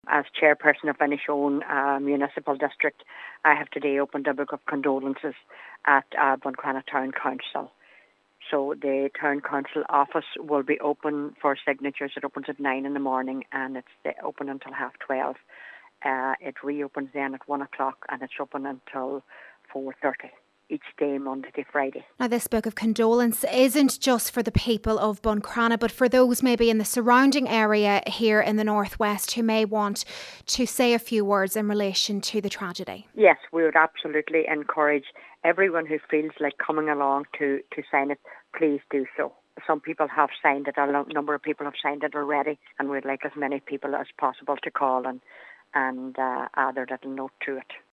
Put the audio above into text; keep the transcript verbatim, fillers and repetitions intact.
As chairperson of Inishowen uh, Municipal District, I have today opened a book of condolences at uh, Buncrana Town Council. So the Town Council office will be open for signatures. It opens at nine in the morning and it's open until half twelve. Uh, it reopens then at one o'clock and it's open until four thirty. Each day, Monday to Friday. Now, this book of condolence isn't just for the people of Buncrana, but for those maybe in the surrounding area here in the northwest who may want to say a few words in relation to the tragedy. Yes, we would absolutely encourage everyone who feels like coming along to, to sign it, please do so. Some people have signed it, a number of people have signed it already, and we'd like as many people as possible to call and, and uh, add their little note to it.